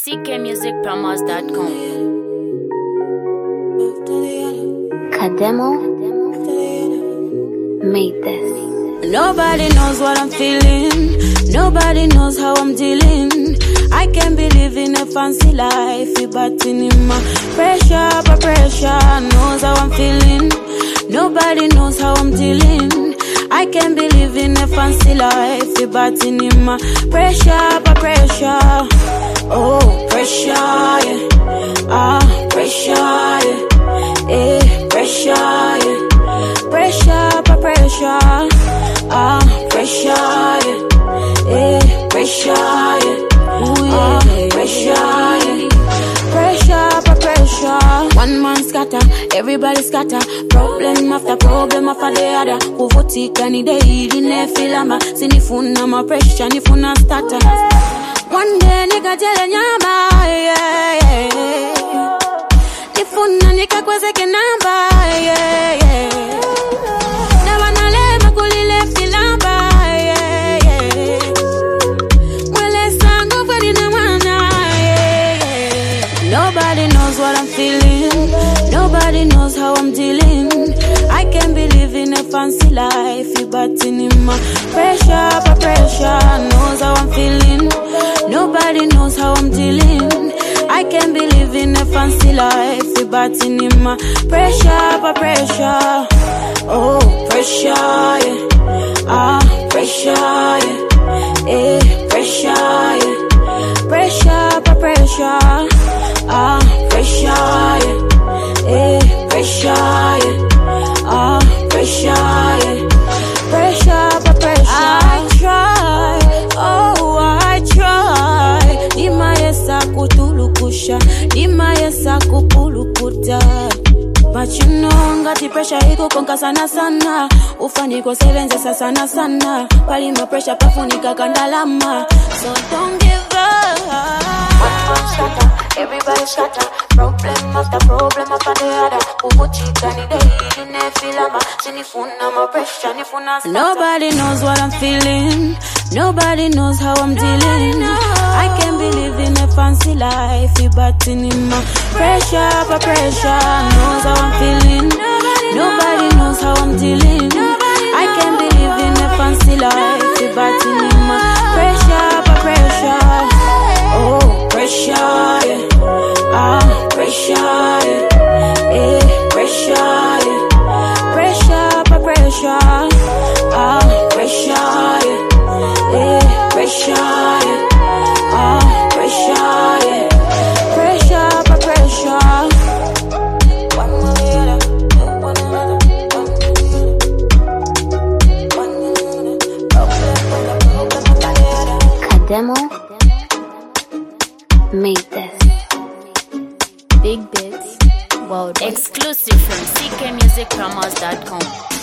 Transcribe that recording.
ckmusicpromos.com. Kademo made this. Nobody knows what I'm feeling. Nobody knows how I'm dealing. I can't be living a fancy life, but in my pressure, but pressure knows how I'm feeling. Nobody knows how I'm dealing. I can't be living a fancy life, but in my pressure, but pressure. Oh, pressure, yeah. Pressure, yeah. Pressure, yeah. Pressure, but pressure. Pressure, yeah. Pressure, yeah. Ooh, yeah. Pressure, yeah. Pressure, but pressure. One man scatter, everybody scatter. Problem after the other. Kuvutika ni daily nefilama. Sinifuna ma pressure, nifuna starter. One day nika tele nyama, yeah. Nifuna nika kwezeke namba, yeah. Na wanalema kulile filamba, yeah. Mwele sangu fwedi na wana, yeah. Nobody knows what I'm feeling. Nobody knows how I'm dealing. I can't be living a fancy life, but in my pressure, but pressure knows how I'm feeling. Nobody knows how I'm dealing. I can't be living a fancy life, but in my pressure, but pressure. Oh, pressure, yeah. Pressure, yeah. Pressure, yeah. Pressure, but pressure. Pressure, yeah. Pressure, yeah. Pressure, yeah. Pressure, but pressure. I try, oh I try. Dima yesa kutulukusha, dima yesa kupulukuta. But you know ngati pressure iko konka sana sana. Ufaniko sevenze sana sana. Pali ma pressure pafunika kandalama. So don't give up. One scatter, everybody scatter. Problem after the other. Kuvutika ni daily nefilama. Sinifuna ma pressure, nifuna starter. Nobody knows what I'm feeling. Nobody knows how I'm dealing. I can't be living a fancy life, but in my pressure, but pressure knows how I'm feeling. Nobody knows how I'm dealing. I can't be living a fancy life, but in my pressure, but pressure. Oh, pressure, yeah. Pressure, yeah. Pressure, yeah. Pressure, but pressure. Pressure, yeah. Pressure, yeah. Pressure, yeah. Pressure, but pressure. One more later, one another. Kademo made this. Big Bits World Exclusive from ckmusicpromos.com.